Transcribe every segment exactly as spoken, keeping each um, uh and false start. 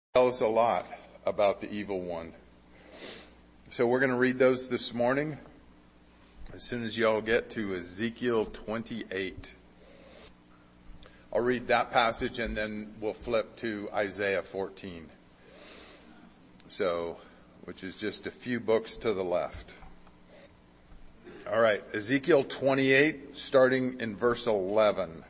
Tell us a lot about the evil one. So we're going to read those this morning as soon as y'all get to Ezekiel twenty-eight. I'll read that passage and then we'll flip to Isaiah fourteen. So, which is just a few books to the left. All right, Ezekiel twenty-eight, starting in verse eleven.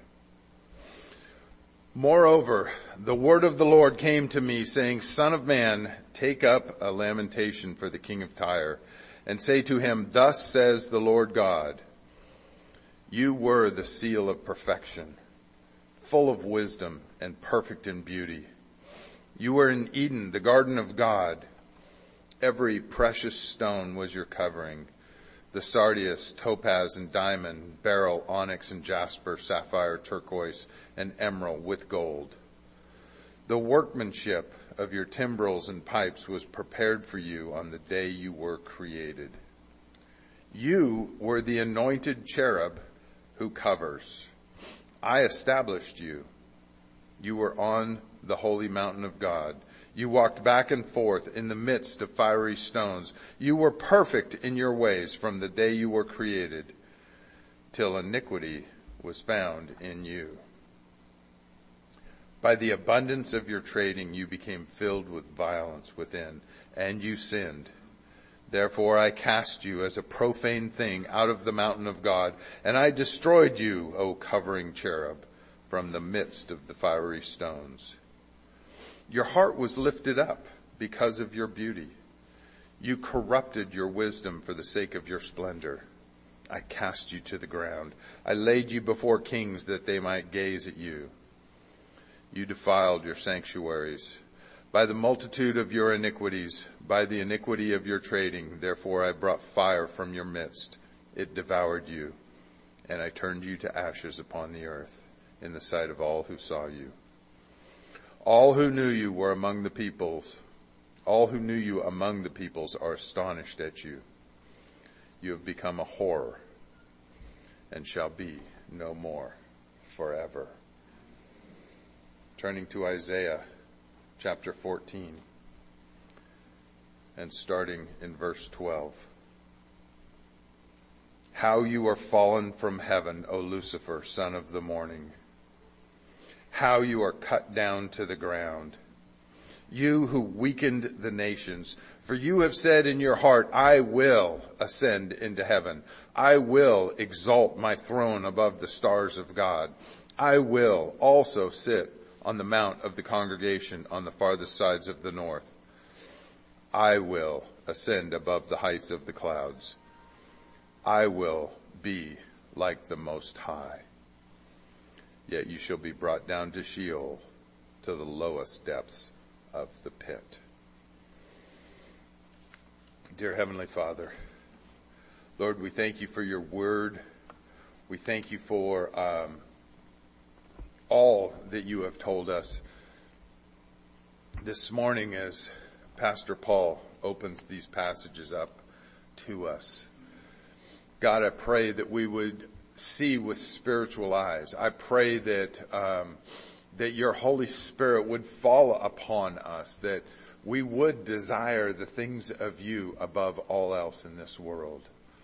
Moreover, the word of the Lord came to me, saying, Son of man, take up a lamentation for the king of Tyre, and say to him, Thus says the Lord God, you were the seal of perfection, full of wisdom and perfect in beauty. You were in Eden, the garden of God. Every precious stone was your covering. The sardius, topaz, and diamond, beryl, onyx, and jasper, sapphire, turquoise, and emerald with gold. The workmanship of your timbrels and pipes was prepared for you on the day you were created. You were the anointed cherub who covers. I established you. You were on the holy mountain of God. You walked back and forth in the midst of fiery stones. You were perfect in your ways from the day you were created, till iniquity was found in you. By the abundance of your trading, you became filled with violence within, and you sinned. Therefore I cast you as a profane thing out of the mountain of God, and I destroyed you, O covering cherub, from the midst of the fiery stones. Your heart was lifted up because of your beauty. You corrupted your wisdom for the sake of your splendor. I cast you to the ground. I laid you before kings that they might gaze at you. You defiled your sanctuaries. By the multitude of your iniquities, by the iniquity of your trading, therefore I brought fire from your midst. It devoured you, and I turned you to ashes upon the earth in the sight of all who saw you. All who knew you were among the peoples. All who knew you among the peoples are astonished at you. You have become a horror and shall be no more forever. Turning to Isaiah chapter fourteen and starting in verse twelve. How you are fallen from heaven, O Lucifer, son of the morning. How you are cut down to the ground, you who weakened the nations. For you have said in your heart, I will ascend into heaven. I will exalt my throne above the stars of God. I will also sit on the mount of the congregation on the farthest sides of the north. I will ascend above the heights of the clouds. I will be like the Most High. Yet you shall be brought down to Sheol, to the lowest depths of the pit. Dear Heavenly Father, Lord, we thank you for your word. We thank you for um, all that you have told us. This morning as Pastor Paul opens these passages up to us, God, I pray that we would see with spiritual eyes. I pray that um, that your Holy Spirit would fall upon us, that we would desire the things of you above all else in this world.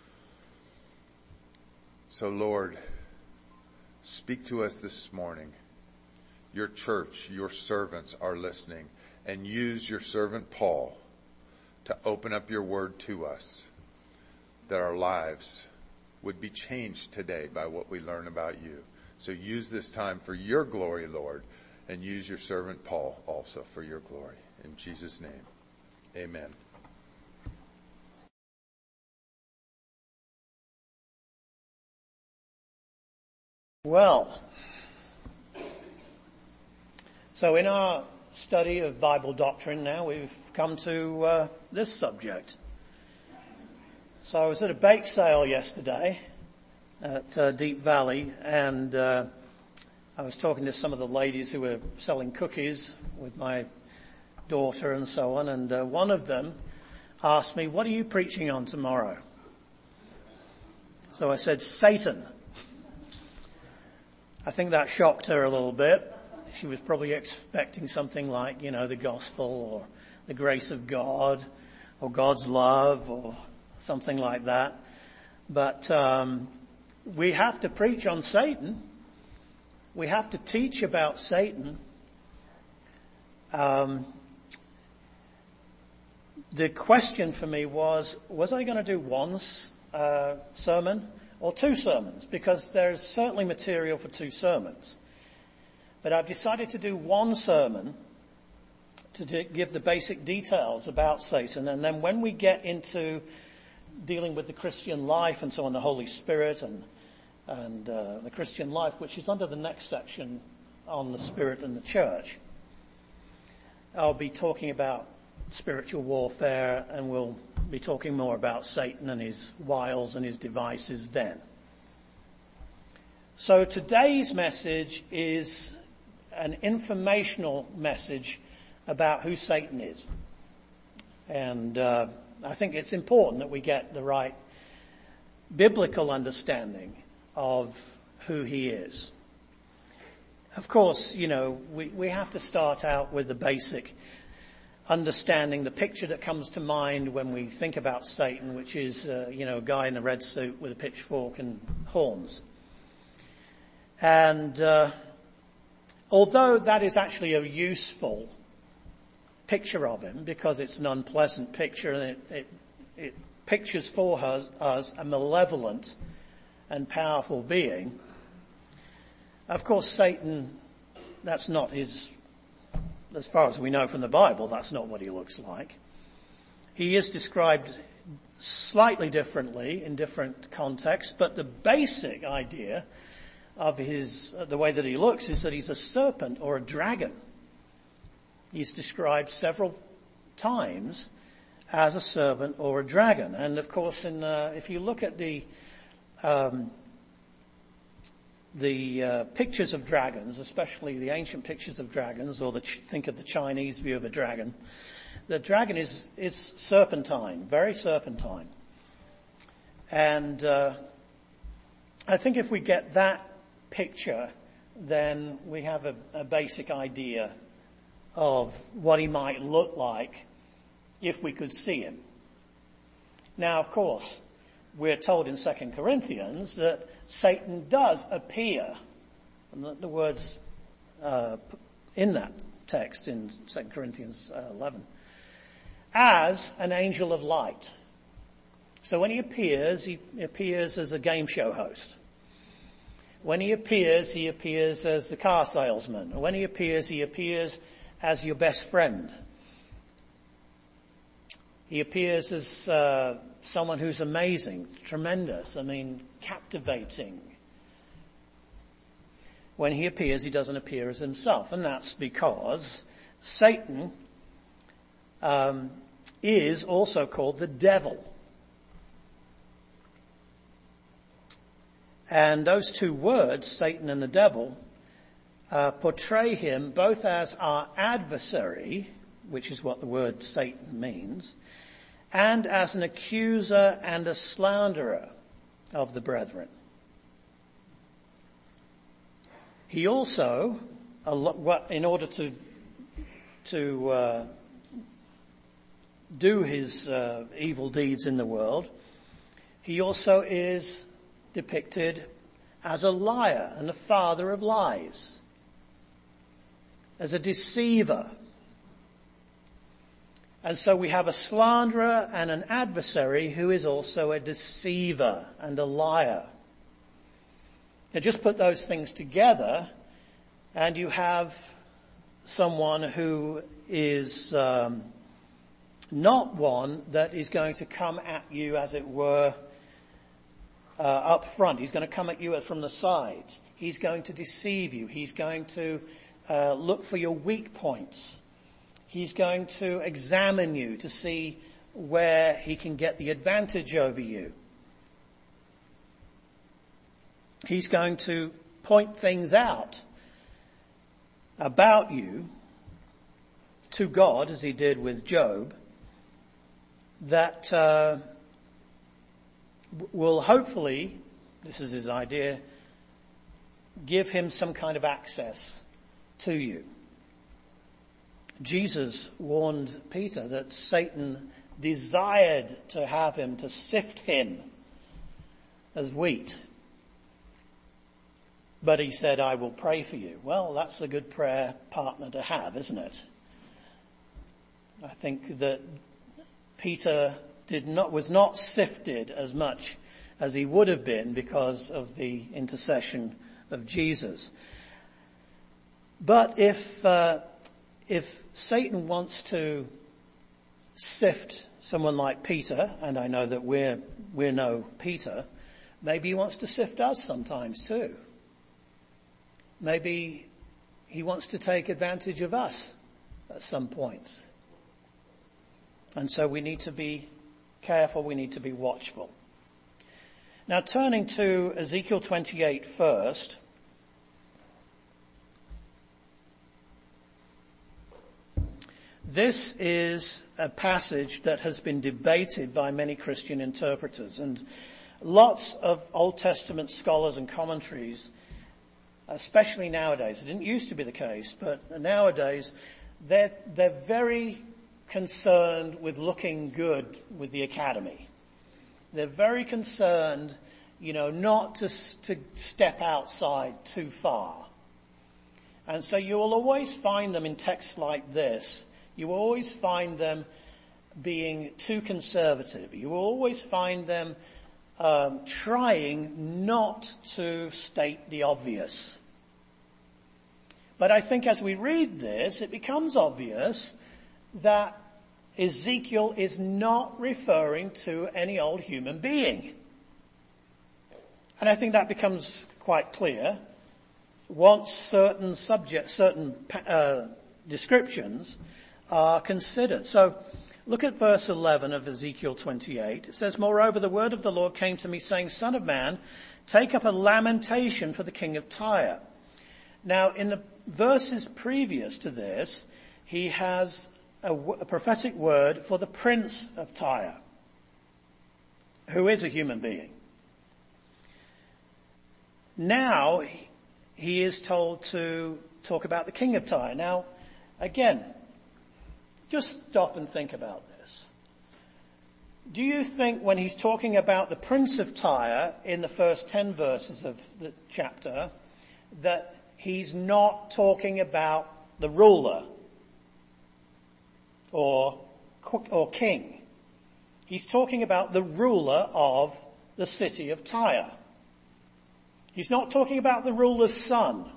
So Lord, speak to us this morning. Your church, your servants are listening, and use your servant Paul to open up your word to us, that our lives would be changed today by what we learn about you. So use this time for your glory, Lord, and use your servant Paul also for your glory. In Jesus' name, amen. Well, so in our study of Bible doctrine now, we've come to uh, this subject. So I was at a bake sale yesterday at uh, Deep Valley, and uh, I was talking to some of the ladies who were selling cookies with my daughter and so on, and uh, one of them asked me, what are you preaching on tomorrow? So I said, Satan. I think that shocked her a little bit. She was probably expecting something like, you know, the gospel or the grace of God or God's love or something like that. But um, we have to preach on Satan. We have to teach about Satan. Um, the question for me was, was I going to do one uh, sermon or two sermons? Because there's certainly material for two sermons. But I've decided to do one sermon to do, give the basic details about Satan. And then when we get into dealing with the Christian life and so on, the Holy Spirit and and uh, the Christian life, which is under the next section on the Spirit and the Church, I'll be talking about spiritual warfare, and we'll be talking more about Satan and his wiles and his devices then. So today's message is an informational message about who Satan is. And uh, I think it's important that we get the right biblical understanding of who he is. Of course, you know, we, we have to start out with the basic understanding, the picture that comes to mind when we think about Satan, which is, uh, you know, a guy in a red suit with a pitchfork and horns. And uh, although that is actually a useful picture of him, because it's an unpleasant picture and it, it, it pictures for us, us a malevolent and powerful being, of course Satan, that's not his, as far as we know from the Bible, that's not what he looks like. He is described slightly differently in different contexts, but the basic idea of his, the way that he looks is that he's a serpent or a dragon. He's described several times as a serpent or a dragon. And of course, in, uh, if you look at the, um, the uh, pictures of dragons, especially the ancient pictures of dragons, or the, think of the Chinese view of a dragon, the dragon is, is serpentine, very serpentine. And uh, I think if we get that picture, then we have a, a basic idea of what he might look like if we could see him. Now, of course, we're told in Second Corinthians that Satan does appear, and the, the words uh, in that text in Second Corinthians eleven, as an angel of light. So when he appears, he appears as a game show host. When he appears, he appears as the car salesman. When he appears, he appears as your best friend. He appears as uh, someone who's amazing, tremendous, I mean, captivating. When he appears, he doesn't appear as himself, and that's because Satan um, is also called the devil. And those two words, Satan and the devil, uh, portray him both as our adversary, which is what the word Satan means, and as an accuser and a slanderer of the brethren. He also, in order to to uh, do his uh, evil deeds in the world, he also is depicted as a liar and the father of lies, as a deceiver. And so we have a slanderer and an adversary who is also a deceiver and a liar. Now just put those things together and you have someone who is um, not one that is going to come at you, as it were, uh, up front. He's going to come at you from the sides. He's going to deceive you. He's going to uh, look for your weak points. He's going to examine you to see where he can get the advantage over you. He's going to point things out about you to God, as he did with Job, that uh, will hopefully, this is his idea, give him some kind of access to you. Jesus warned Peter that Satan desired to have him, to sift him as wheat. But he said, I will pray for you. Well, that's a good prayer partner to have, isn't it? I think that Peter did not, was not sifted as much as he would have been because of the intercession of Jesus. But if, uh, if Satan wants to sift someone like Peter, and I know that we're, we're no Peter, maybe he wants to sift us sometimes too. Maybe he wants to take advantage of us at some points. And so we need to be careful, we need to be watchful. Now turning to Ezekiel twenty-eight first. This is a passage that has been debated by many Christian interpreters, and lots of Old Testament scholars and commentaries, especially nowadays, it didn't used to be the case, but nowadays they're, they're very concerned with looking good with the academy. They're very concerned, you know, not to, to step outside too far. And so you will always find them in texts like this. You will always find them being too conservative. You will always find them um, trying not to state the obvious. But I think as we read this, it becomes obvious that Ezekiel is not referring to any old human being. And I think that becomes quite clear once certain subjects, certain uh, descriptions are considered. So look at verse eleven of Ezekiel twenty-eight. It says, Moreover, the word of the Lord came to me saying, Son of man, take up a lamentation for the king of Tyre. Now in the verses previous to this, he has a, a prophetic word for the prince of Tyre, who is a human being. Now he is told to talk about the king of Tyre. Now, again, just stop and think about this. Do you think when he's talking about the prince of Tyre in the first ten verses of the chapter that he's not talking about the ruler or, or king? He's talking about the ruler of the city of Tyre. He's not talking about the ruler's son.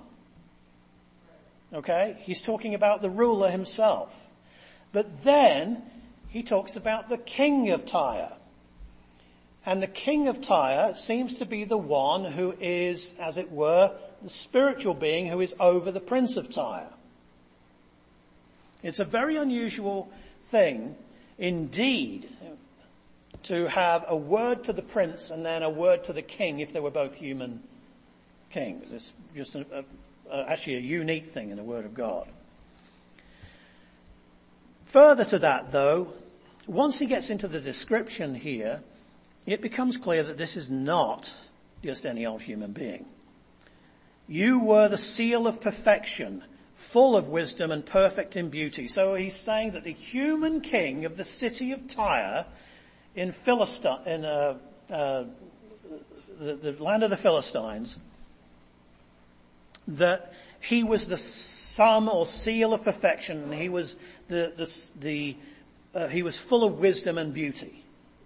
Okay? He's talking about the ruler himself. But then he talks about the king of Tyre. And the king of Tyre seems to be the one who is, as it were, the spiritual being who is over the prince of Tyre. It's a very unusual thing indeed to have a word to the prince and then a word to the king if they were both human kings. It's just a, a, a, actually a unique thing in the Word of God. Further to that, though, once he gets into the description here, it becomes clear that this is not just any old human being. You were the seal of perfection, full of wisdom and perfect in beauty. So he's saying that the human king of the city of Tyre in Philistine, in uh, uh, the, the land of the Philistines, that he was the sum or seal of perfection, and he was the the, the uh, he was full of wisdom and beauty.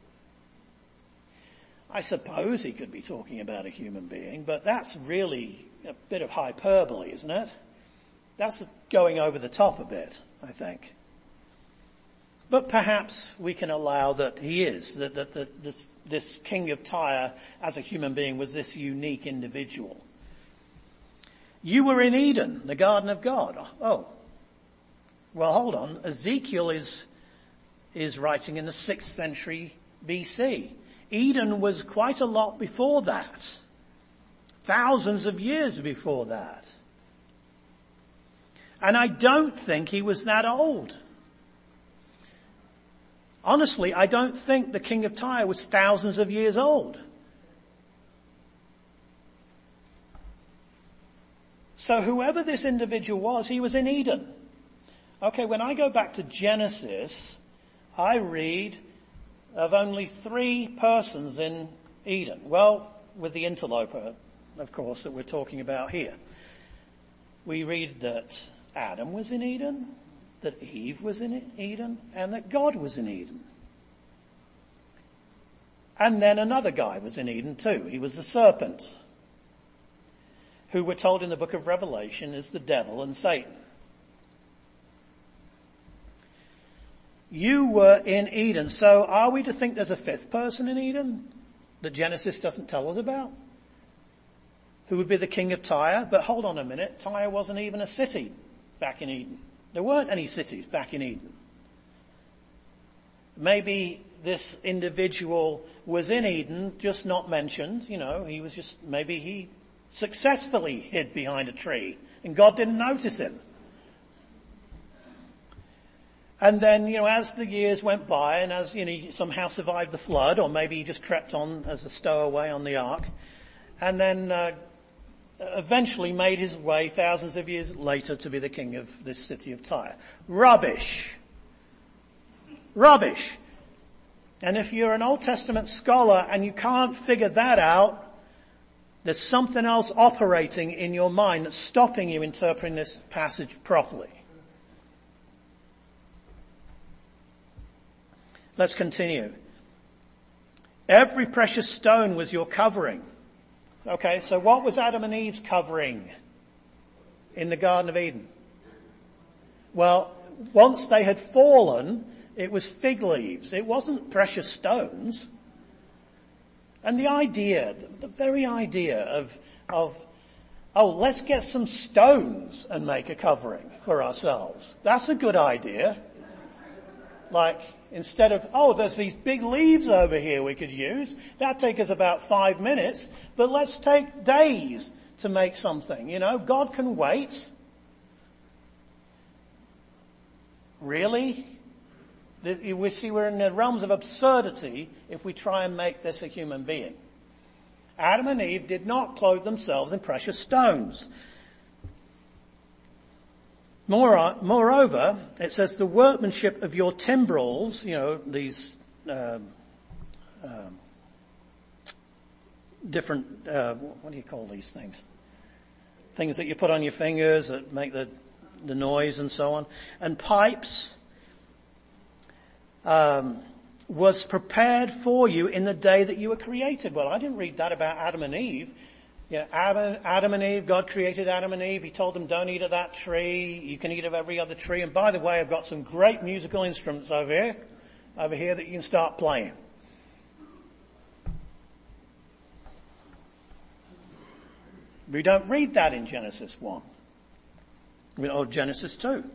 I suppose he could be talking about a human being, but that's really a bit of hyperbole, isn't it? That's going over the top a bit, I think. But perhaps we can allow that he is, that, that, that this, this king of Tyre as a human being was this unique individual. You were in Eden, the garden of God. Oh, well, hold on. Ezekiel is, is writing in the sixth century B C. Eden was quite a lot before that. Thousands of years before that. And I don't think he was that old. Honestly, I don't think the king of Tyre was thousands of years old. So whoever this individual was, he was in Eden. Okay, when I go back to Genesis, I read of only three persons in Eden. Well, with the interloper, of course, that we're talking about here. We read that Adam was in Eden, that Eve was in Eden, and that God was in Eden. And then another guy was in Eden too. He was the serpent, who we're told in the book of Revelation is the devil and Satan. You were in Eden. So are we to think there's a fifth person in Eden that Genesis doesn't tell us about? Who would be the king of Tyre? But hold on a minute. Tyre wasn't even a city back in Eden. There weren't any cities back in Eden. Maybe this individual was in Eden, just not mentioned. You know, he was just, maybe he successfully hid behind a tree and God didn't notice him. And then, you know, as the years went by and as, you know, he somehow survived the flood, or maybe he just crept on as a stowaway on the ark, and then uh, eventually made his way thousands of years later to be the king of this city of Tyre. Rubbish. Rubbish. And if you're an Old Testament scholar and you can't figure that out, there's something else operating in your mind that's stopping you interpreting this passage properly. Let's continue. Every precious stone was your covering. Okay, so what was Adam and Eve's covering in the Garden of Eden? Well, once they had fallen, it was fig leaves. It wasn't precious stones. And the idea, the very idea of, of, oh, let's get some stones and make a covering for ourselves. That's a good idea. Like, instead of, oh, there's these big leaves over here we could use. That'd take us about five minutes, but let's take days to make something. You know, God can wait. Really? We see we're in the realms of absurdity if we try and make this a human being. Adam and Eve did not clothe themselves in precious stones. Moreover, it says the workmanship of your timbrels, you know, these um, um, different, uh, what do you call these things? Things that you put on your fingers that make the, the noise and so on. And pipes um, was prepared for you in the day that you were created. Well, I didn't read that about Adam and Eve. Yeah, Adam, Adam and Eve, God created Adam and Eve. He told them, don't eat of that tree. You can eat of every other tree. And by the way, I've got some great musical instruments over here, over here that you can start playing. We don't read that in Genesis one. Or Genesis two.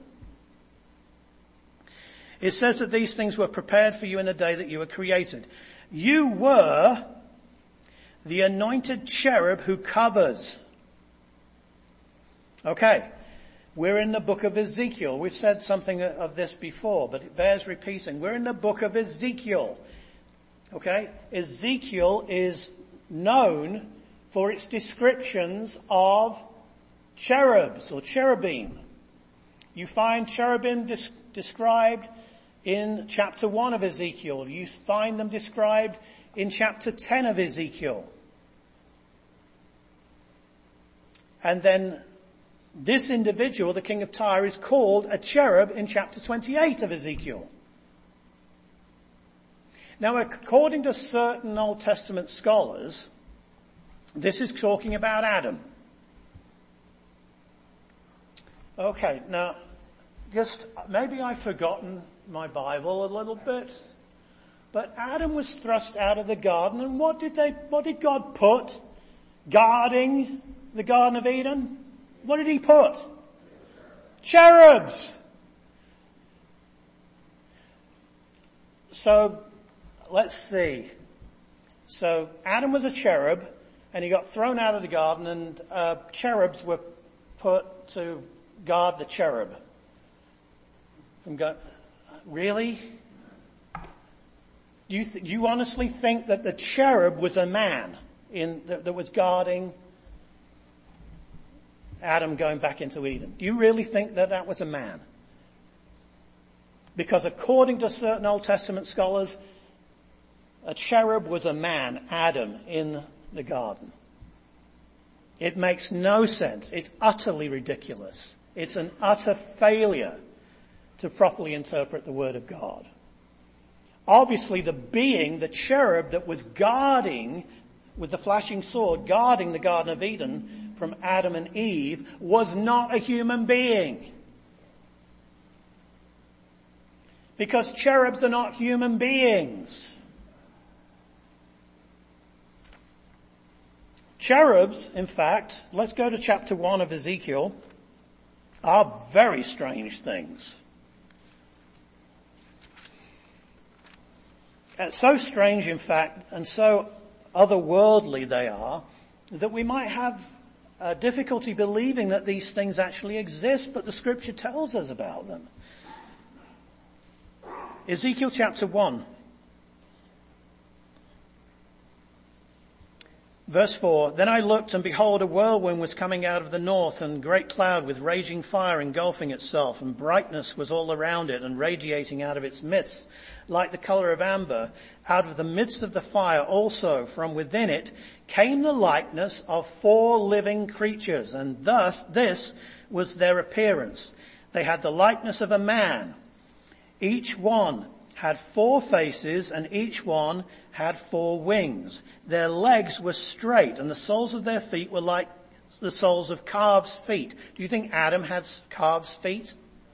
It says that these things were prepared for you in the day that you were created. You were the anointed cherub who covers. Okay, we're in the book of Ezekiel. We've said something of this before, but it bears repeating. We're in the book of Ezekiel. Okay, Ezekiel is known for its descriptions of cherubs or cherubim. You find cherubim dis- described in chapter one of Ezekiel. You find them described in chapter ten of Ezekiel. And then this individual, the king of Tyre, is called a cherub in chapter twenty-eight of Ezekiel. Now, according to certain Old Testament scholars, this is talking about Adam. Okay, now, just maybe I've forgotten my Bible a little bit. But Adam was thrust out of the garden, and what did they, what did God put guarding the Garden of Eden? What did he put? Cherubs. So, let's see. So, Adam was a cherub, and he got thrown out of the garden, and uh, cherubs were put to guard the cherub. From God. Really? Do you, th- do you honestly think that the cherub was a man in, that, that was guarding Adam going back into Eden. Do you really think that that was a man? Because according to certain Old Testament scholars, a cherub was a man, Adam, in the garden. It makes no sense. It's utterly ridiculous. It's an utter failure to properly interpret the Word of God. Obviously, the being, the cherub that was guarding, with the flashing sword, guarding the Garden of Eden from Adam and Eve, was not a human being. Because cherubs are not human beings. Cherubs, in fact, let's go to chapter one of Ezekiel, are very strange things. And so strange, in fact, and so otherworldly they are, that we might have uh, difficulty believing that these things actually exist, but the scripture tells us about them. Ezekiel chapter one. Verse four, then I looked and behold a whirlwind was coming out of the north and great cloud with raging fire engulfing itself and brightness was all around it and radiating out of its midst like the color of amber. Out of the midst of the fire also from within it came the likeness of four living creatures, and thus this was their appearance. They had the likeness of a man. Each one had four faces and each one had four wings. Their legs were straight and the soles of their feet were like the soles of calves' feet. Do you think Adam had calves' feet?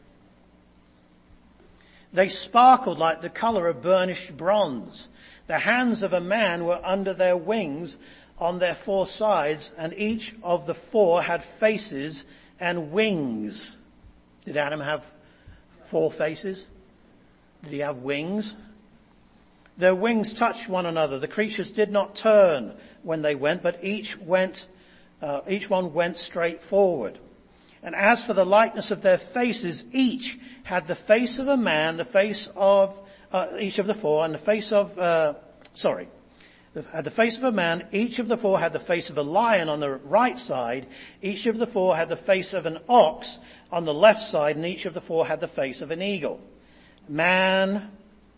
They sparkled like the color of burnished bronze. The hands of a man were under their wings on their four sides, and each of the four had faces and wings. Did Adam have four faces? Did he have wings? Their wings touched one another. The creatures did not turn when they went, but each went, uh, each one went straight forward. And as for the likeness of their faces, each had the face of a man, the face of, uh, each of the four, and the face of, uh, sorry, had the face of a man. Each of the four had the face of a lion on the right side. Each of the four had the face of an ox on the left side, and each of the four had the face of an eagle. Man,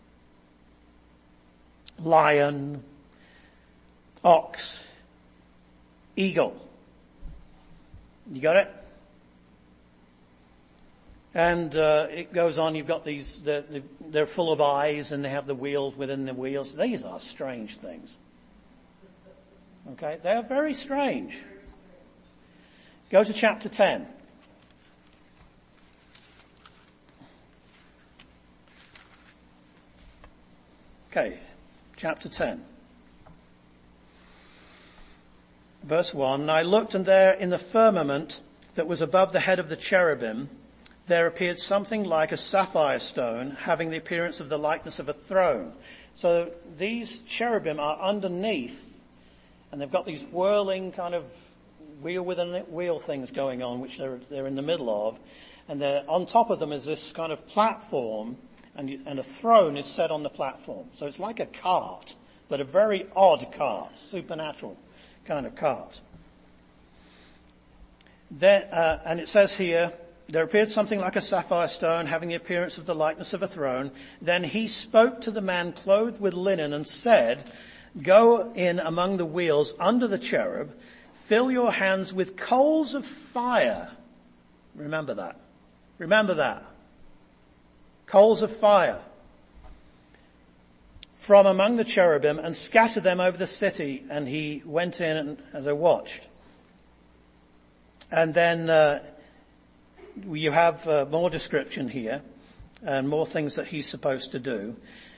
lion, ox, eagle. You got it? And uh, it goes on. You've got these, they're, they're full of eyes and they have the wheels within the wheels. These are strange things. Okay, they are very strange. Go to chapter ten. Okay, chapter ten. Verse one, and I looked, and there in the firmament that was above the head of the cherubim, there appeared something like a sapphire stone, having the appearance of the likeness of a throne. So these cherubim are underneath, and they've got these whirling kind of wheel within wheel things going on, which they're, they're in the middle of. And they're, on top of them is this kind of platform, and, you, and a throne is set on the platform. So it's like a cart, but a very odd cart, supernatural kind of cart. There, uh, and it says here, there appeared something like a sapphire stone, having the appearance of the likeness of a throne. Then he spoke to the man clothed with linen and said, go in among the wheels under the cherub, fill your hands with coals of fire. Remember that. Remember that. Coals of fire from among the cherubim, and scatter them over the city. And he went in and, as I watched. And then uh, you have uh, more description here and more things that he's supposed to do.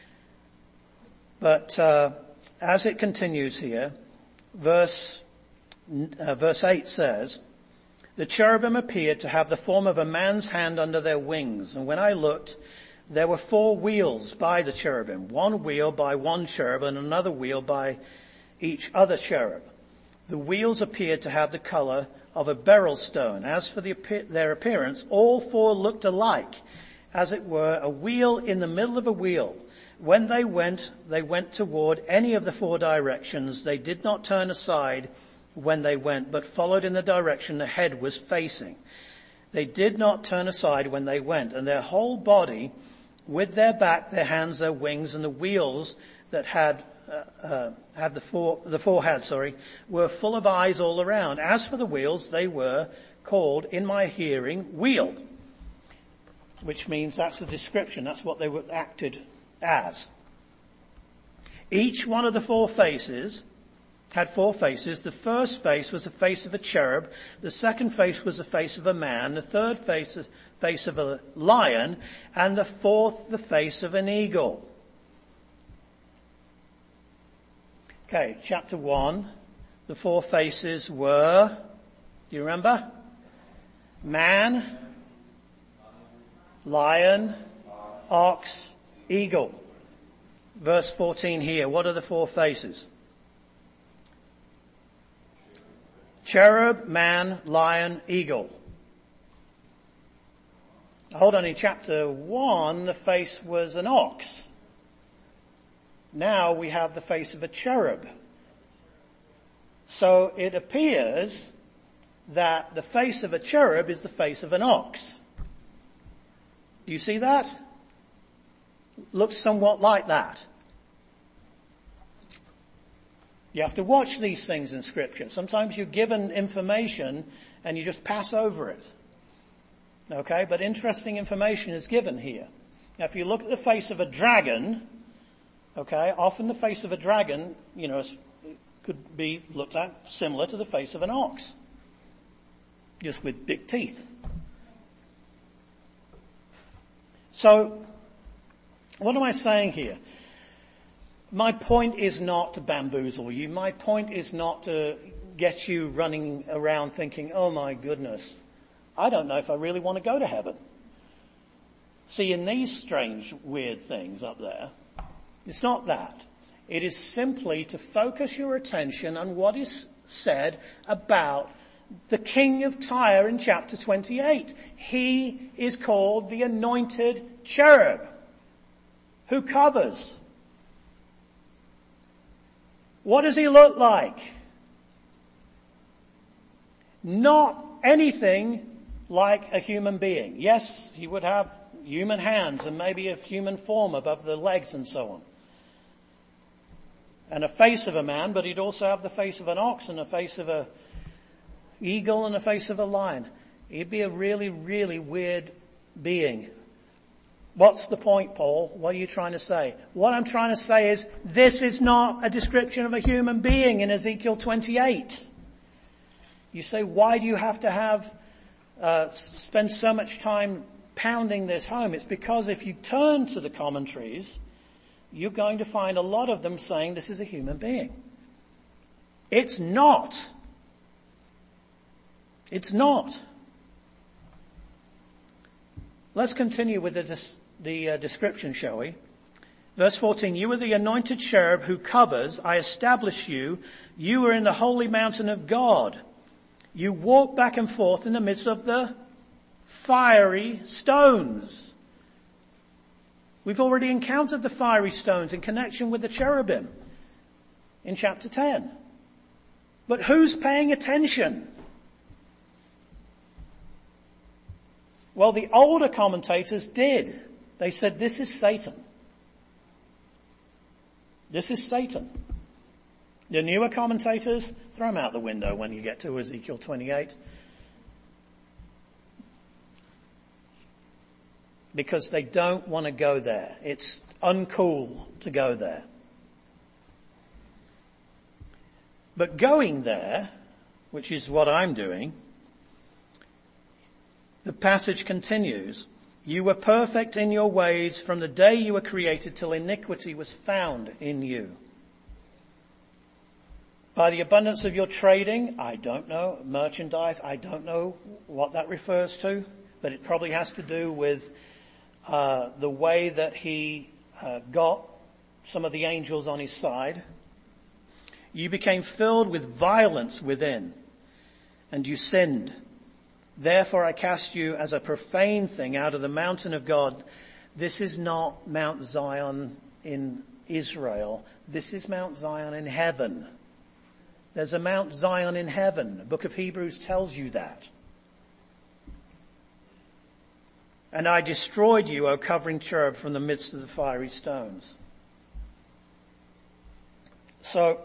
But uh, as it continues here, verse uh, verse eight says, the cherubim appeared to have the form of a man's hand under their wings. And when I looked, there were four wheels by the cherubim, one wheel by one cherub and another wheel by each other cherub. The wheels appeared to have the color of a beryl stone. As for the, their appearance, all four looked alike, as it were a wheel in the middle of a wheel. When they went, they went toward any of the four directions. They did not turn aside when they went, but followed in the direction the head was facing. They did not turn aside when they went, and their whole body, with their back, their hands, their wings, and the wheels that had uh, uh, had the four the forehead, sorry, were full of eyes all around. As for the wheels, they were called in my hearing wheel, which means that's the description. That's what they were acted as. Each one of the four faces had four faces. The first face was the face of a cherub. The second face was the face of a man. The third face, the face of a lion. And the fourth, the face of an eagle. Okay, chapter one. The four faces were, do you remember? Man, lion, ox, eagle. Verse fourteen here. What are the four faces? Cherub, man, lion, eagle. Hold on, in chapter one, the face was an ox. Now we have the face of a cherub. So it appears that the face of a cherub is the face of an ox. Do you see that? Looks somewhat like that. You have to watch these things in Scripture. Sometimes you're given information and you just pass over it. Okay, but interesting information is given here. Now if you look at the face of a dragon, okay, often the face of a dragon, you know, could be looked at similar to the face of an ox. Just with big teeth. So, what am I saying here? My point is not to bamboozle you. My point is not to get you running around thinking, oh my goodness, I don't know if I really want to go to heaven. See, in these strange, weird things up there, it's not that. It is simply to focus your attention on what is said about the king of Tyre in chapter twenty-eight. He is called the anointed cherub who covers. What does he look like? Not anything like a human being. Yes, he would have human hands and maybe a human form above the legs and so on. And a face of a man, but he'd also have the face of an ox and a face of a eagle and a face of a lion. He'd be a really, really weird being. What's the point, Paul? What are you trying to say? What I'm trying to say is this is not a description of a human being in Ezekiel twenty-eight. You say, why do you have to have, uh, spend so much time pounding this home? It's because if you turn to the commentaries, you're going to find a lot of them saying this is a human being. It's not. It's not. Let's continue with the, the uh, description, shall we? Verse fourteen, you are the anointed cherub who covers. I establish you. You are in the holy mountain of God. You walk back and forth in the midst of the fiery stones. We've already encountered the fiery stones in connection with the cherubim in chapter ten. But who's paying attention? Well, the older commentators did. They said, this is Satan. This is Satan. The newer commentators, throw them out the window when you get to Ezekiel twenty-eight. Because they don't want to go there. It's uncool to go there. But going there, which is what I'm doing, the passage continues, you were perfect in your ways from the day you were created till iniquity was found in you. By the abundance of your trading, I don't know, merchandise, I don't know what that refers to, but it probably has to do with uh, the way that he uh, got some of the angels on his side. You became filled with violence within, and you sinned. Therefore I cast you as a profane thing out of the mountain of God. This is not Mount Zion in Israel. This is Mount Zion in heaven. There's a Mount Zion in heaven. The book of Hebrews tells you that. And I destroyed you, O covering cherub, from the midst of the fiery stones. So,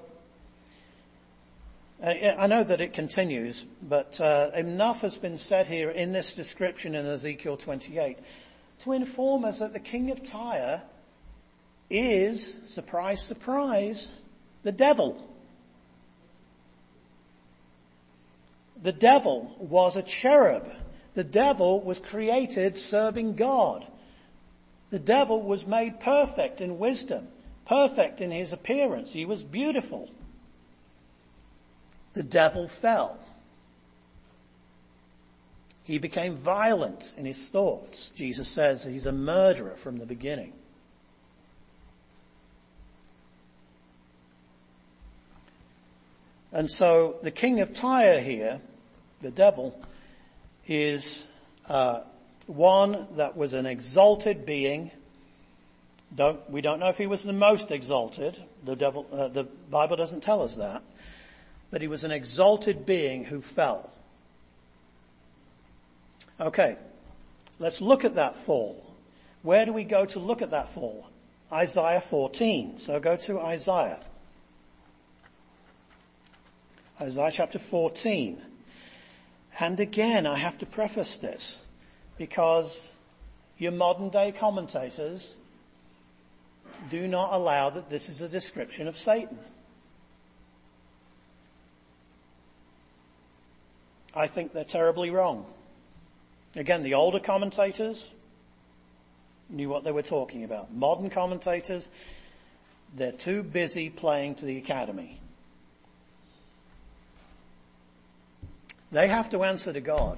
I know that it continues, but uh, enough has been said here in this description in Ezekiel twenty-eight to inform us that the king of Tyre is, surprise, surprise, the devil. The devil was a cherub. The devil was created serving God. The devil was made perfect in wisdom, perfect in his appearance. He was beautiful. The devil fell. He became violent in his thoughts. Jesus says he's a murderer from the beginning. And so the king of Tyre here, the devil, is uh, one that was an exalted being. Don't, we don't know if he was the most exalted. The devil, uh, the Bible doesn't tell us that. But he was an exalted being who fell. Okay, let's look at that fall. Where do we go to look at that fall? Isaiah fourteen. So go to Isaiah. Isaiah chapter fourteen. And again, I have to preface this because your modern day commentators do not allow that this is a description of Satan. I think they're terribly wrong. Again, the older commentators knew what they were talking about. Modern commentators, they're too busy playing to the academy. They have to answer to God.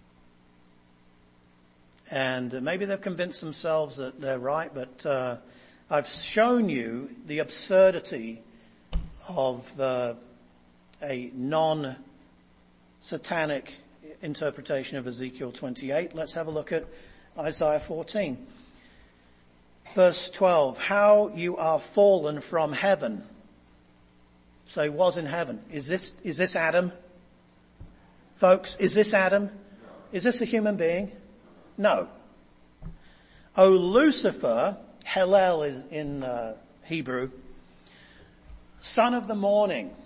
And maybe they've convinced themselves that they're right, but uh, I've shown you the absurdity of uh, a non-satanic interpretation of Ezekiel twenty-eight. Let's have a look at Isaiah fourteen. Verse twelve, how you are fallen from heaven. So he was in heaven. Is this, is this Adam? Folks, is this Adam? Is this a human being? No. O Lucifer, Hillel is in uh, Hebrew, son of the morning.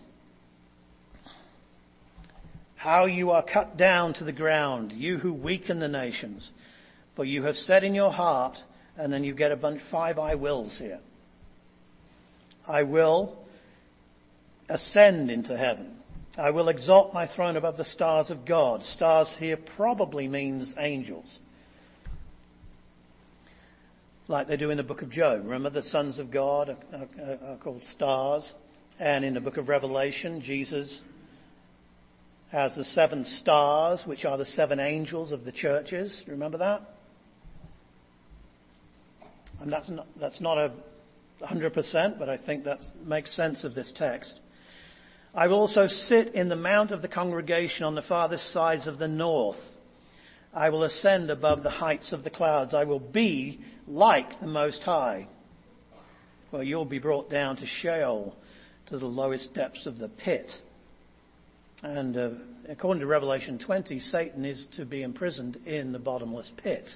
How you are cut down to the ground, you who weaken the nations. For you have said in your heart, and then you get a bunch, five I wills here. I will ascend into heaven. I will exalt my throne above the stars of God. Stars here probably means angels. Like they do in the book of Job. Remember the sons of God are, are, are called stars. And in the book of Revelation, Jesus has the seven stars, which are the seven angels of the churches. Remember that? And that's not, that's not a hundred percent, but I think that makes sense of this text. I will also sit in the mount of the congregation on the farthest sides of the north. I will ascend above the heights of the clouds. I will be like the Most High. Well, you'll be brought down to Sheol, to the lowest depths of the pit. And uh, according to Revelation twenty, Satan is to be imprisoned in the bottomless pit.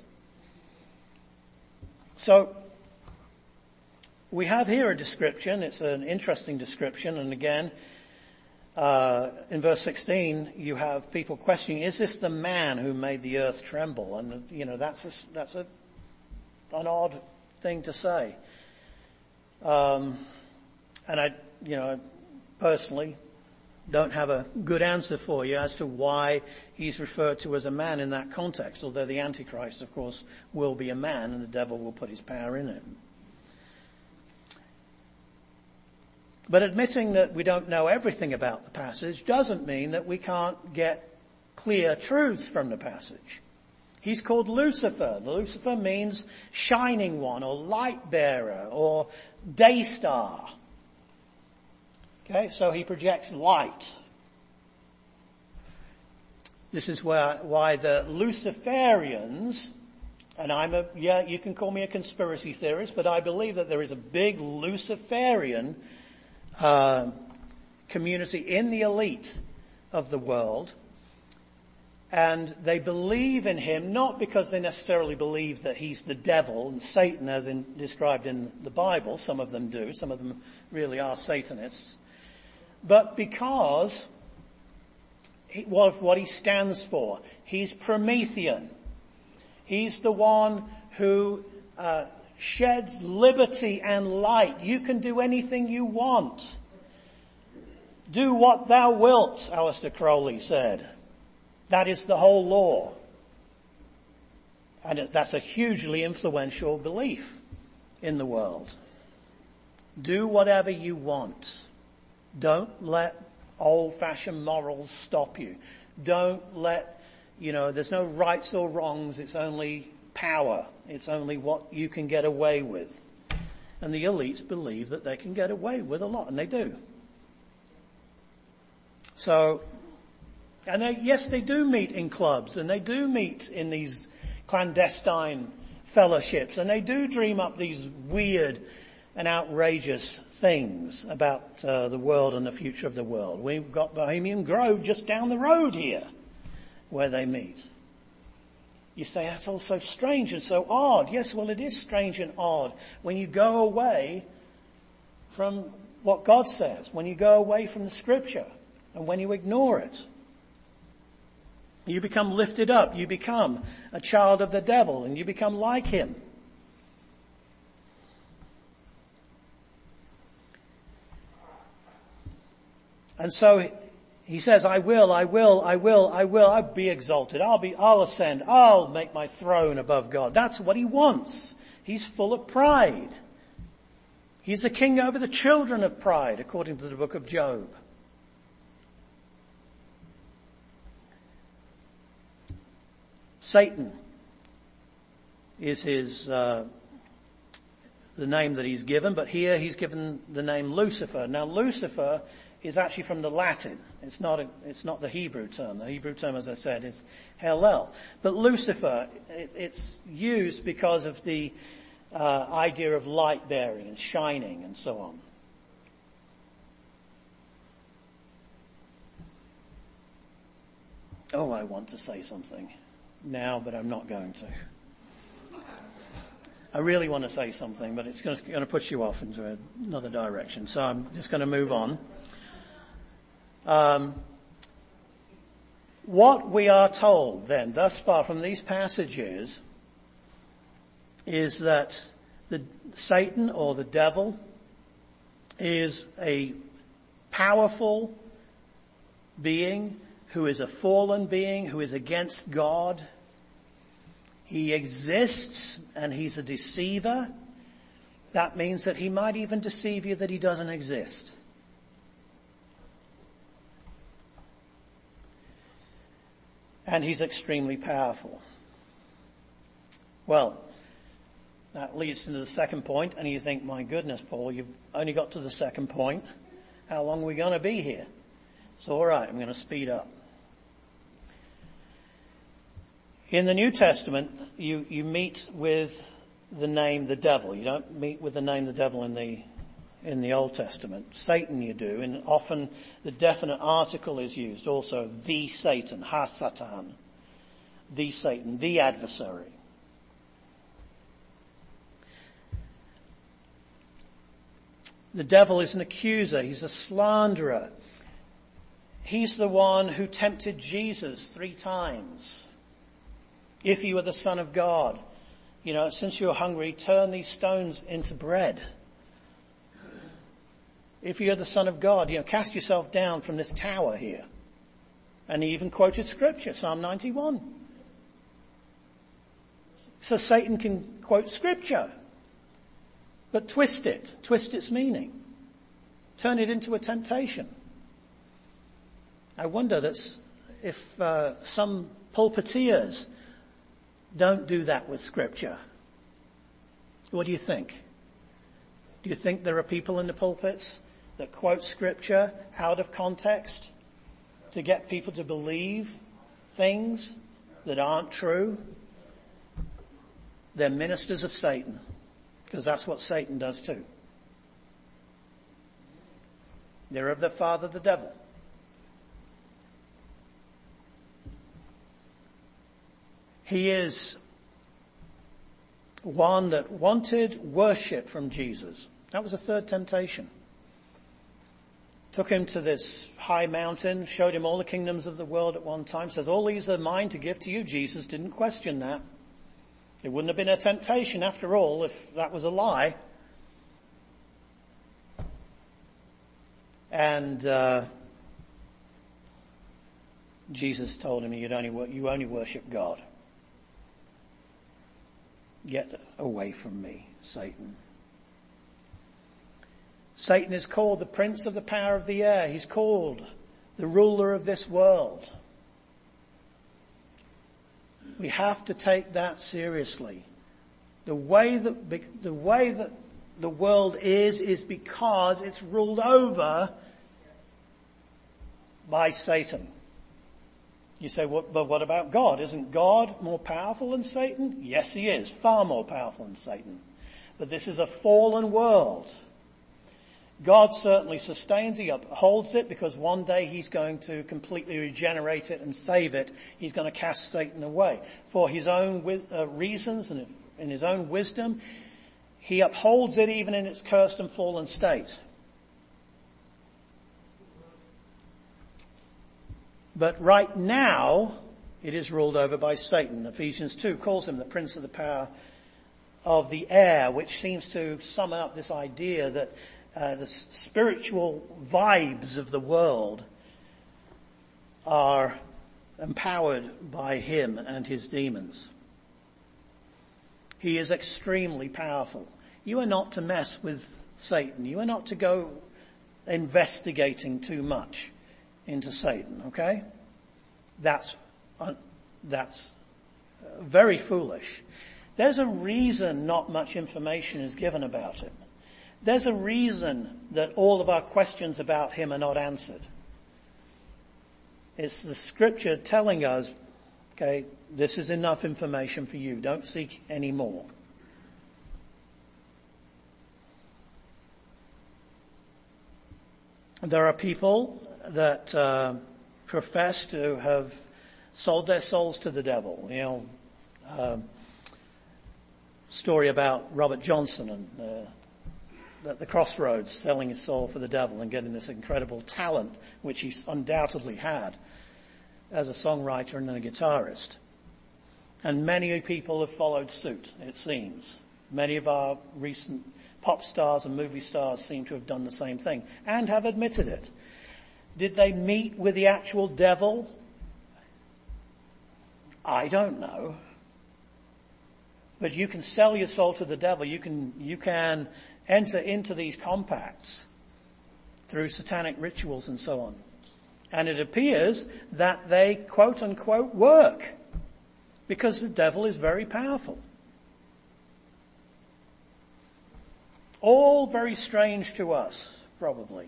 So, we have here a description. It's an interesting description. And again, uh, in verse sixteen, you have people questioning, is this the man who made the earth tremble? And, you know, that's a, that's a, an odd thing to say. Um, and I, you know, personally don't have a good answer for you as to why he's referred to as a man in that context, although the Antichrist, of course, will be a man and the devil will put his power in him. But admitting that we don't know everything about the passage doesn't mean that we can't get clear truths from the passage. He's called Lucifer. Lucifer means shining one or light bearer or day star. Okay, so he projects light. This is why, why the Luciferians, and I'm a, yeah, you can call me a conspiracy theorist, but I believe that there is a big Luciferian uh, community in the elite of the world. And they believe in him not because they necessarily believe that he's the devil and Satan as in, described in the Bible. Some of them do. Some of them really are Satanists. But because he, what, what he stands for. He's Promethean. He's the one who uh, sheds liberty and light. You can do anything you want. Do what thou wilt, Aleister Crowley said. That is the whole law. And that's a hugely influential belief in the world. Do whatever you want. Don't let old-fashioned morals stop you. Don't let, you know, there's no rights or wrongs. It's only power. It's only what you can get away with. And the elites believe that they can get away with a lot, and they do. So, and they, yes, they do meet in clubs, and they do meet in these clandestine fellowships, and they do dream up these weird and outrageous things about uh, the world and the future of the world. We've got Bohemian Grove just down the road here, where they meet. You say, that's all so strange and so odd. Yes, well, it is strange and odd when you go away from what God says, when you go away from the Scripture, and when you ignore it. You become lifted up. You become a child of the devil, and you become like him. And so he says, I will, I will, I will, I will, I'll be exalted. I'll be, I'll ascend. I'll make my throne above God. That's what he wants. He's full of pride. He's a king over the children of pride, according to the book of Job. Satan is his, uh, the name that he's given, but here he's given the name Lucifer. Now Lucifer is actually from the Latin. It's not a, it's not the Hebrew term. The Hebrew term, as I said, is Hellel. But Lucifer, it, it's used because of the uh, idea of light bearing and shining and so on. Oh, I want to say something now, but I'm not going to. I really want to say something, but it's going to, going to push you off into another direction. So I'm just going to move on. Um, what we are told then, thus far from these passages, is that the Satan or the devil is a powerful being who is a fallen being, who is against God. He exists and he's a deceiver. That means that he might even deceive you that he doesn't exist. And he's extremely powerful. Well, that leads into the second point, and you think, my goodness, Paul, you've only got to the second point. How long are we going to be here? It's all right, I'm going to speed up. In the New Testament, you, you meet with the name the devil. You don't meet with the name the devil in the in the Old Testament. Satan you do, and often the definite article is used also, the Satan, ha-satan, the Satan, the adversary. The devil is an accuser, he's a slanderer. He's the one who tempted Jesus three times. If you are the Son of God, you know, since you're hungry, turn these stones into bread. If you're the Son of God, you know, cast yourself down from this tower here. And he even quoted Scripture, Psalm ninety-one. So Satan can quote Scripture, but twist it, twist its meaning. Turn it into a temptation. I wonder that's if uh, some pulpiteers don't do that with Scripture. What do you think? Do you think there are people in the pulpits that quote Scripture out of context to get people to believe things that aren't true? They're ministers of Satan, because that's what Satan does too. They're of their father, the devil. He is one that wanted worship from Jesus. That was the third temptation. Took him to this high mountain, showed him all the kingdoms of the world at one time, says, all these are mine to give to you. Jesus didn't question that. It wouldn't have been a temptation after all if that was a lie. And uh, Jesus told him, You'd only, you only worship God. Get away from me, Satan. Satan is called the prince of the power of the air. He's called the ruler of this world. We have to take that seriously. The way that, the way that the world is, is because it's ruled over by Satan. You say, well, but what about God? Isn't God more powerful than Satan? Yes, he is. Far more powerful than Satan. But this is a fallen world. God certainly sustains, he upholds it, because one day he's going to completely regenerate it and save it. He's going to cast Satan away. For his own uh, reasons and in his own wisdom, he upholds it even in its cursed and fallen state. But right now, it is ruled over by Satan. Ephesians two calls him the prince of the power of the air, which seems to sum up this idea that uh, the spiritual vibes of the world are empowered by him and his demons. He is extremely powerful. You are not to mess with Satan. You are not to go investigating too much into Satan, okay? That's, uh, that's uh, very foolish. There's a reason not much information is given about him. There's a reason that all of our questions about him are not answered. It's the scripture telling us, okay, this is enough information for you. Don't seek any more. There are people that uh, profess to have sold their souls to the devil. You know, um, story about Robert Johnson and uh, at the crossroads selling his soul for the devil and getting this incredible talent, which he undoubtedly had as a songwriter and a guitarist. And many people have followed suit, it seems. Many of our recent pop stars and movie stars seem to have done the same thing and have admitted it. Did they meet with the actual devil? I don't know. But you can sell your soul to the devil. You can, you can enter into these compacts through satanic rituals and so on. And it appears that they quote unquote work because the devil is very powerful. All very strange to us, probably.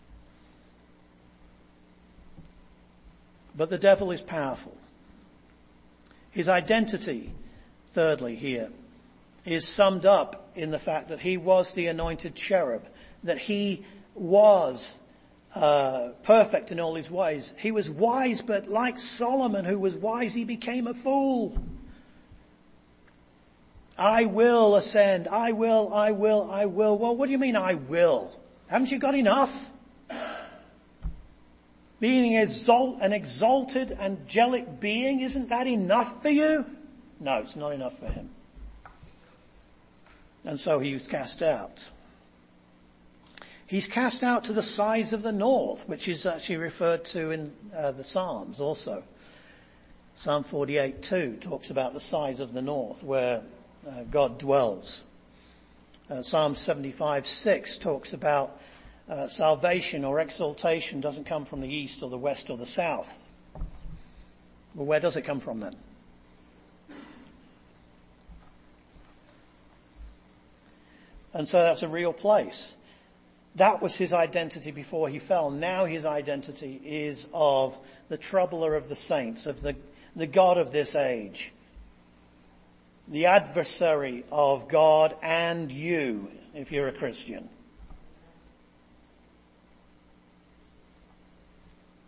But the devil is powerful. His identity, thirdly here, is summed up in the fact that he was the anointed cherub, that he was uh, perfect in all his ways. He was wise, but like Solomon, who was wise, he became a fool. I will ascend. I will, I will, I will. Well, what do you mean I will? Haven't you got enough? Being exalt, an exalted, angelic being, isn't that enough for you? No, it's not enough for him. And so he was cast out. He's cast out to the sides of the north, which is actually referred to in uh, the Psalms also. Psalm forty-eight two talks about the sides of the north where uh, God dwells. Uh, Psalm seventy-five six talks about uh, salvation or exaltation doesn't come from the east or the west or the south. Well, where does it come from then? And so that's a real place. That was his identity before he fell. Now his identity is of the troubler of the saints, of the, the God of this age. The adversary of God and you, if you're a Christian.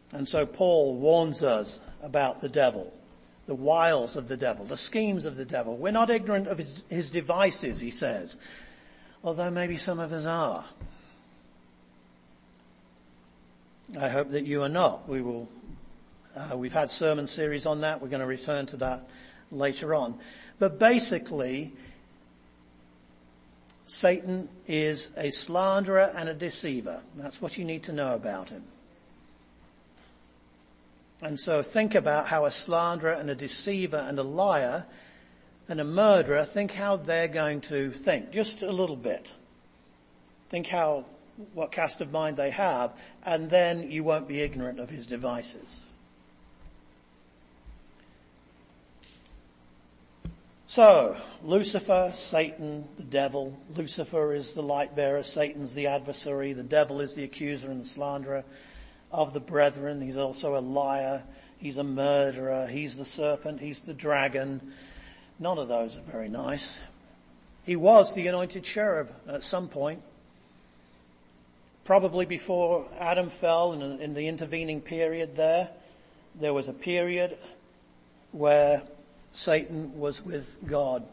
And so Paul warns us about the devil, the wiles of the devil, the schemes of the devil. We're not ignorant of his, his devices, he says, although maybe some of us are. I hope that you are not. We will, uh, we've had sermon series on that. We're going to return to that later on. But basically, Satan is a slanderer and a deceiver. That's what you need to know about him. And so think about how a slanderer and a deceiver and a liar and a murderer, think how they're going to think. Just a little bit. Think how, what cast of mind they have, and then you won't be ignorant of his devices. So, Lucifer, Satan, the devil. Lucifer is the light bearer, Satan's the adversary, the devil is the accuser and the slanderer of the brethren. He's also a liar, he's a murderer, he's the serpent, he's the dragon. None of those are very nice. He was the anointed cherub at some point. Probably before Adam fell, in, in the intervening period there, there was a period where Satan was with God,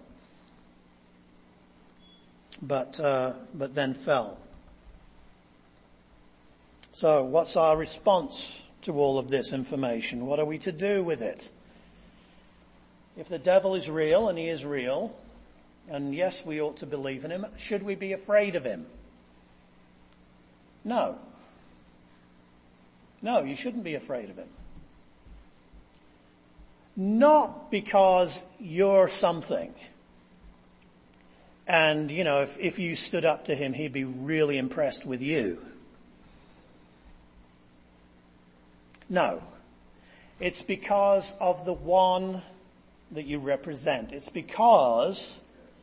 but uh, but then fell. So what's our response to all of this information? What are we to do with it? If the devil is real, and he is real, and yes, we ought to believe in him, should we be afraid of him? No. No, you shouldn't be afraid of him. Not because you're something. And, you know, if, if you stood up to him, he'd be really impressed with you. No. It's because of the one that you represent. It's because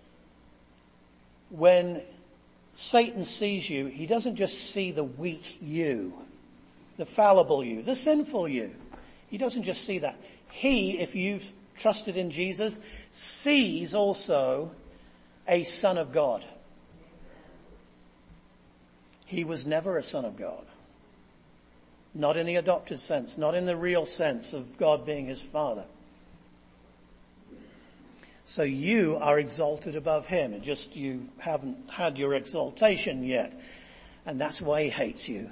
when Satan sees you, he doesn't just see the weak you, the fallible you, the sinful you. He doesn't just see that. He, if you've trusted in Jesus, sees also a son of God. He was never a son of God. Not in the adopted sense, not in the real sense of God being his father. So you are exalted above him. It just you haven't had your exaltation yet. And that's why he hates you.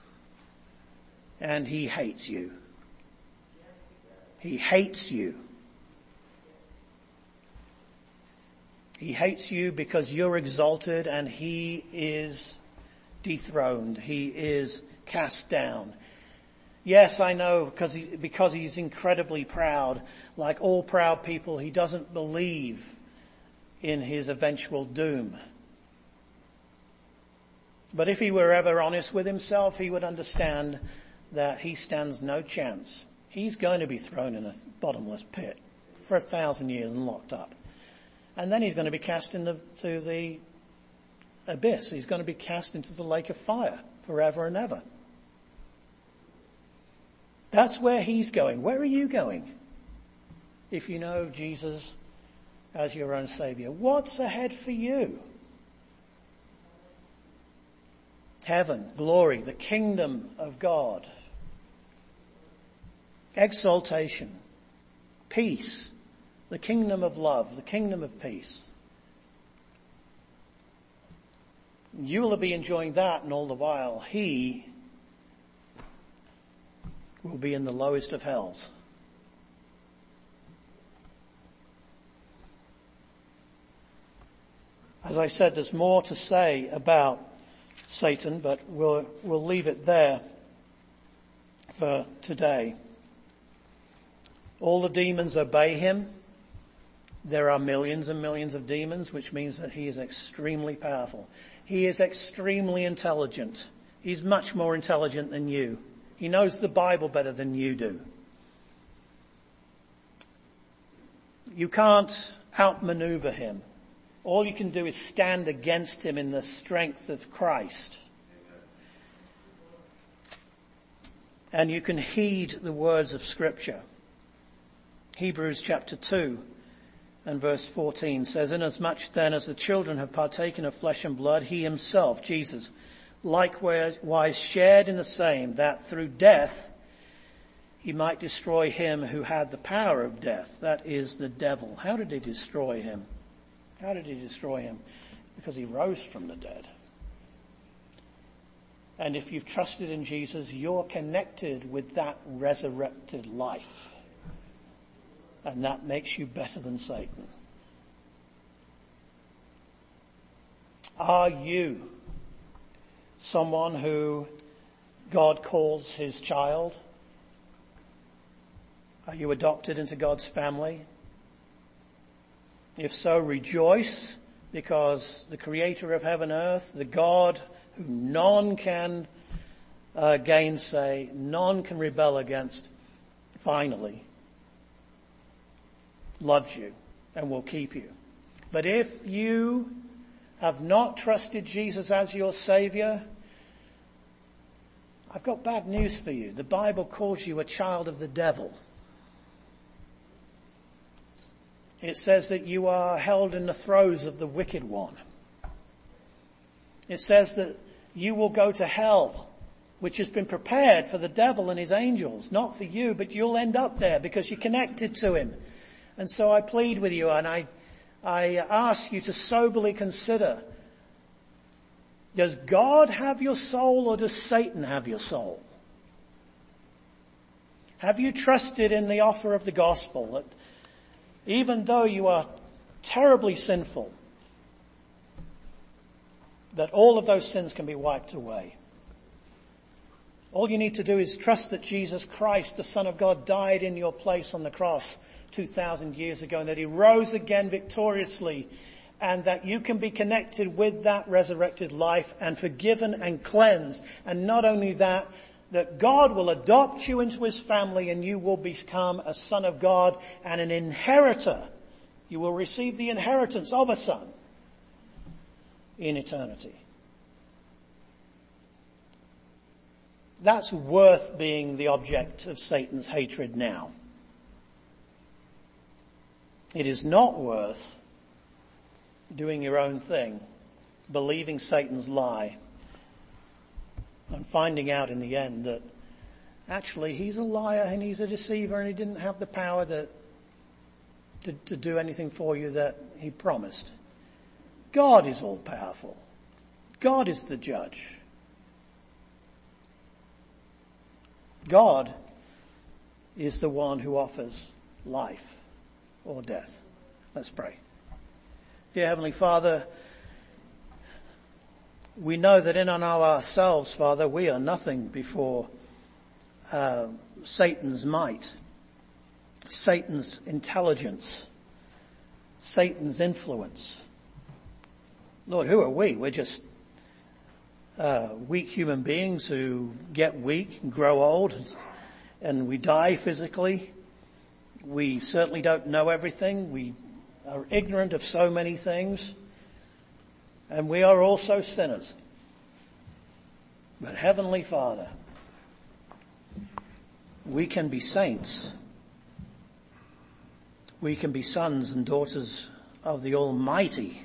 And he hates you. He hates you. He hates you because you're exalted and he is dethroned. He is cast down. Yes, I know, because he, because he's incredibly proud. Like all proud people, he doesn't believe in his eventual doom. But if he were ever honest with himself, he would understand that he stands no chance. He's going to be thrown in a bottomless pit for a thousand years and locked up. And then he's going to be cast into the abyss. He's going to be cast into the lake of fire forever and ever. That's where he's going. Where are you going? If you know Jesus as your own Savior, what's ahead for you? Heaven, glory, the kingdom of God. Exaltation, peace, the kingdom of love, the kingdom of peace. You will be enjoying that, and all the while he will be in the lowest of hells. As I said, there's more to say about Satan, but we'll, we'll leave it there for today. All the demons obey him. There are millions and millions of demons, which means that he is extremely powerful. He is extremely intelligent. He's much more intelligent than you. He knows the Bible better than you do. You can't outmaneuver him. All you can do is stand against him in the strength of Christ. And you can heed the words of Scripture. Hebrews chapter two and verse fourteen says, "Inasmuch then as the children have partaken of flesh and blood, he himself, Jesus, likewise shared in the same, that through death he might destroy him who had the power of death, that is the devil. How did he destroy him? How did he destroy him? Because he rose from the dead. And if you've trusted in Jesus, you're connected with that resurrected life. And that makes you better than Satan. Are you someone who God calls his child? Are you adopted into God's family? If so, rejoice, because the creator of heaven and earth, the God who none can uh, gainsay, none can rebel against, finally loves you and will keep you. But if you have not trusted Jesus as your Savior, I've got bad news for you. The Bible calls you a child of the devil. It says that you are held in the throes of the wicked one. It says that you will go to hell, which has been prepared for the devil and his angels. Not for you, but you'll end up there because you're connected to him. And so I plead with you, and I, I ask you to soberly consider, does God have your soul or does Satan have your soul? Have you trusted in the offer of the gospel that even though you are terribly sinful, that all of those sins can be wiped away? All you need to do is trust that Jesus Christ, the Son of God, died in your place on the cross two thousand years ago, and that he rose again victoriously, and that you can be connected with that resurrected life and forgiven and cleansed. And not only that, that God will adopt you into his family and you will become a son of God and an inheritor. You will receive the inheritance of a son in eternity. That's worth being the object of Satan's hatred now. It is not worth doing your own thing, believing Satan's lie, and finding out in the end that actually he's a liar and he's a deceiver and he didn't have the power that, to, to do anything for you that he promised. God is all powerful. God is the judge. God is the one who offers life or death. Let's pray. Dear Heavenly Father, we know that in and of ourselves, Father, we are nothing before uh, Satan's might, Satan's intelligence, Satan's influence. Lord, who are we? We're just uh, weak human beings who get weak and grow old and, and we die physically. We certainly don't know everything. We are ignorant of so many things. And we are also sinners. But Heavenly Father, we can be saints. We can be sons and daughters of the Almighty.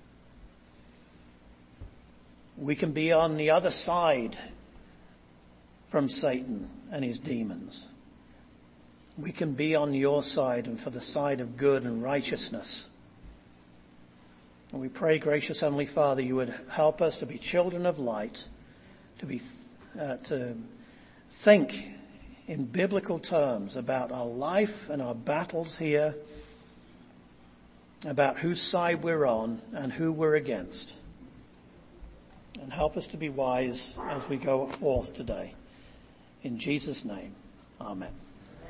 We can be on the other side from Satan and his demons. We can be on your side and for the side of good and righteousness. And we pray, gracious Heavenly Father, you would help us to be children of light, to be, uh, to think in biblical terms about our life and our battles here, about whose side we're on and who we're against. And help us to be wise as we go forth today. In Jesus' name, amen.